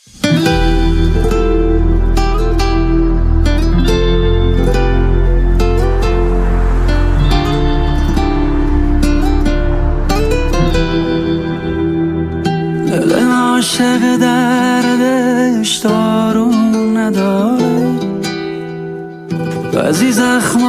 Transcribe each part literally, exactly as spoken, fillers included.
دل عاشق دردش دارون نداره، بعضی زخم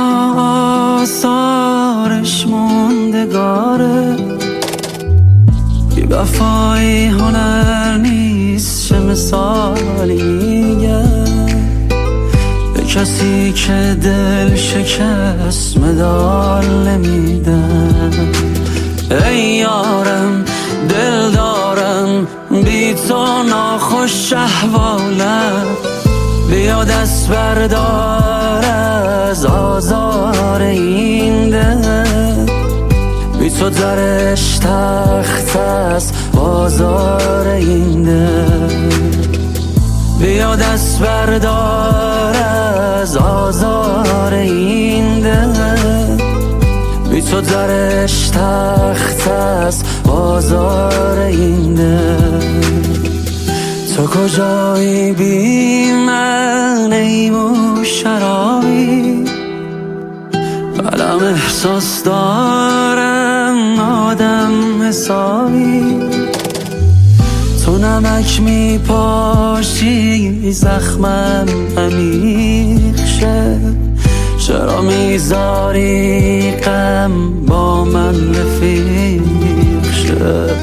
آثارش موندگاره. بی وفایی هنر نیست، چه مثالی میگم به کسی که دل شکست مدال نمیدم. ای یارم دل دارم بی تو ناخوش احوالم، بیا دست بردار از آزار این دل. بی تو درش تخت است بازار این دل. بیا دست بردار از آزار این دل. بی تو درش تخت است بازار این دل. تو کجایی بی من ای مو شرابی، قلم احساس دارم آدم حسابی. تو نمک می پاشی زخمم عمیق شه، چرا میذاری غم با من رفیق شه؟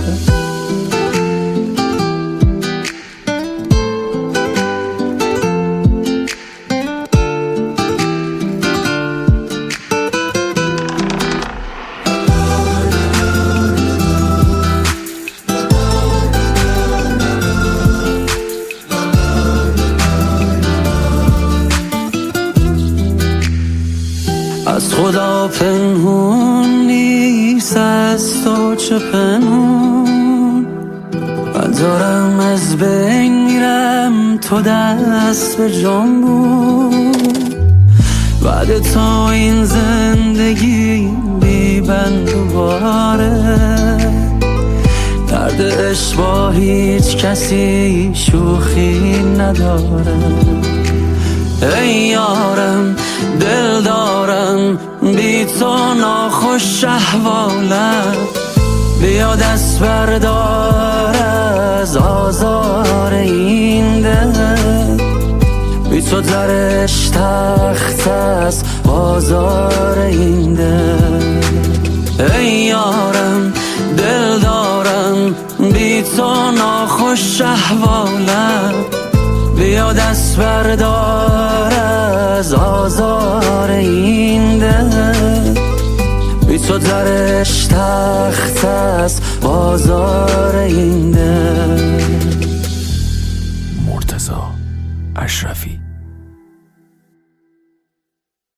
از خدا پنهون نیست، از تو چه پنهون. من دارم از بین میرم، تو دست به جنبون. بعد تو این زندگی بی بند و باره، درد عشق با هیچ کسی شوخی نداره. ای یارم دل دارم بی تو ناخوش احوالم، بیا دست بردار از آزار این دل. بی تو درش تخت است بازار این دل. ای یارم دل دارم بی تو ناخوش احوالم، بیا دست بردار از آزار این دل. بی تو درش تخت است بازار این دل. مرتضی اشرفی.